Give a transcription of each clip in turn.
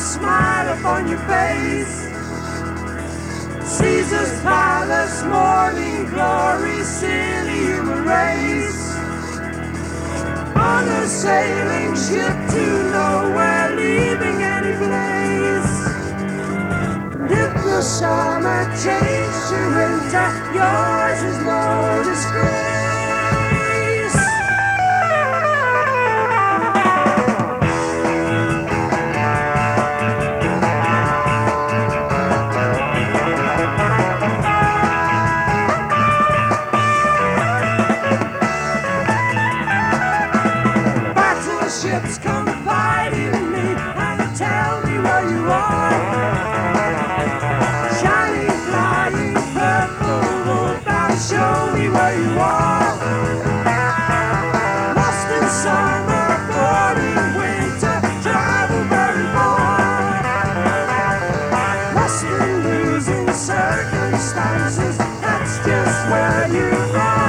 smile upon your face. Caesar's palace, morning glory, silly human race. On a sailing ship to nowhere, leaving any place. If the summer change to winter, yours is no disgrace. Ships confide in me and tell me where you are. Shining, flying, purple wolfbound, show me where you are. Lost in summer, bored in winter, travel very far. Lost in losing circumstances, that's just where you are.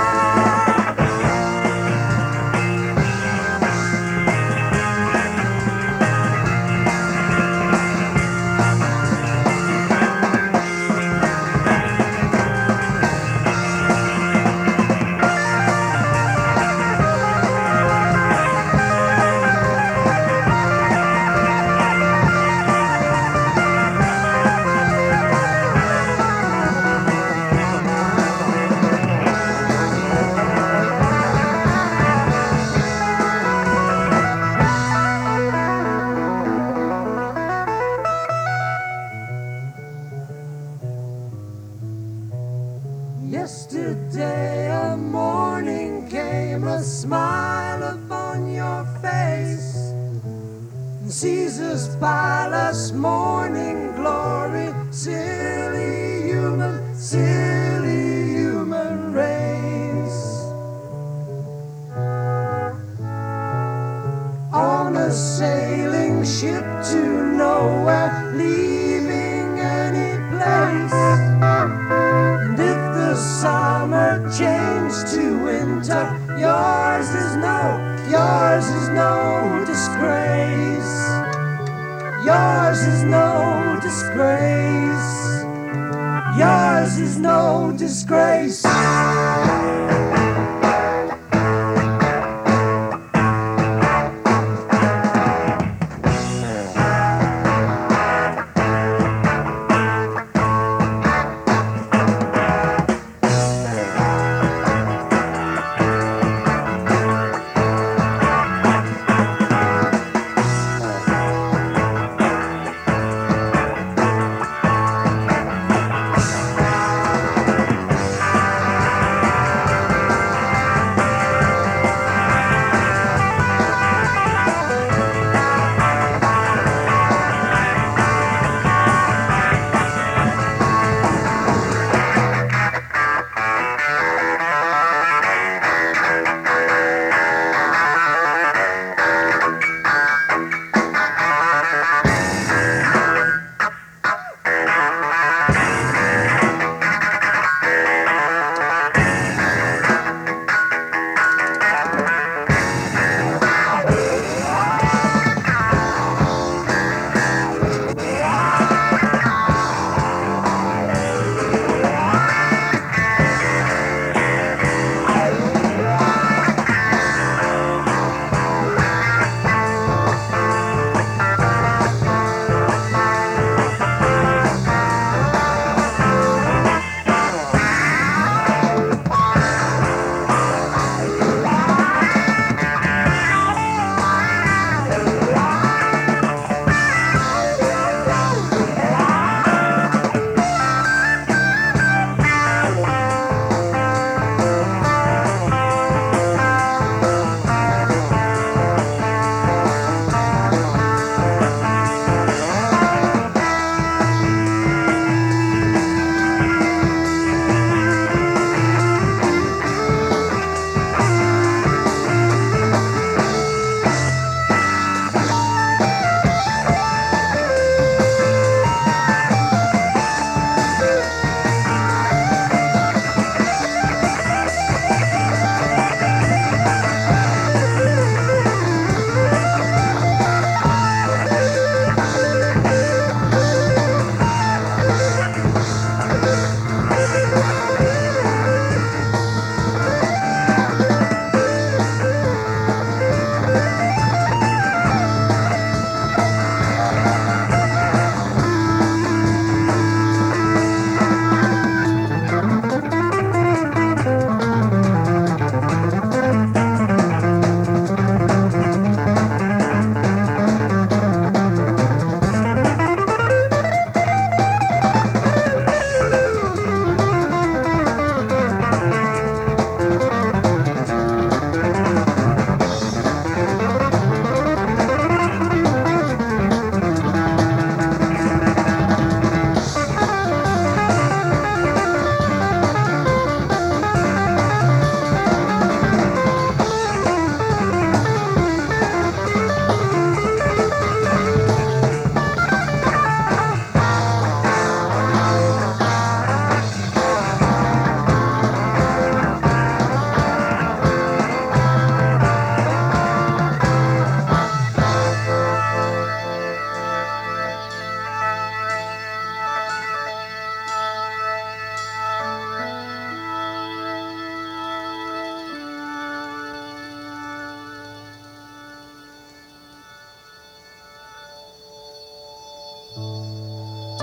Yesterday a morning came, a smile upon your face. In Caesar's palace, morning glory, silly human race. On a sailing ship to nowhere, leaving any place. Summer changed to winter, yours is no disgrace. Yours is no disgrace. Yours is no disgrace.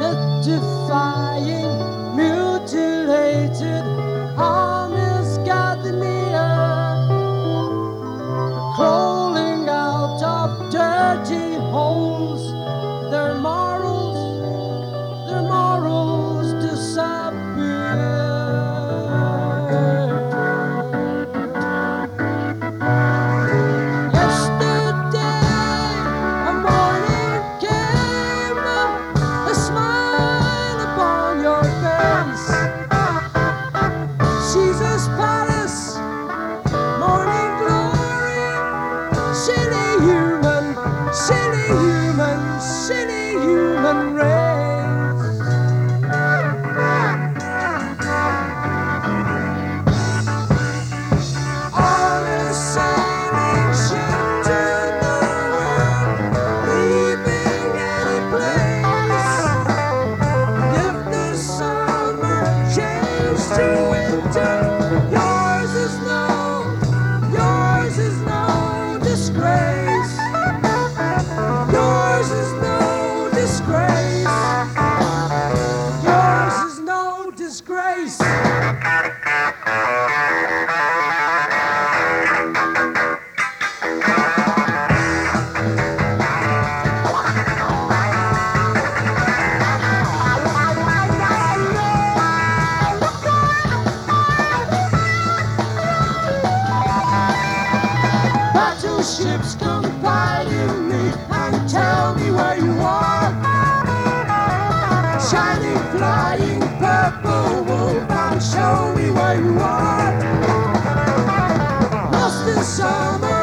defying, mutilated, harness gathered near, crawling out of dirty holes, their morals disappeared. Yesterday, a morning came, a smile upon your face. Caesar's palace, morning glory, silly human, silly human, silly human race. On a sailing ship to nowhere, leaving any place. If the summer changed to winter, yours is no disgrace. Yours is no disgrace. Yours is no disgrace. Battleships confide in me and tell me where you are. Shining, flying, purple wolf, and show me where you are. Lost in summer.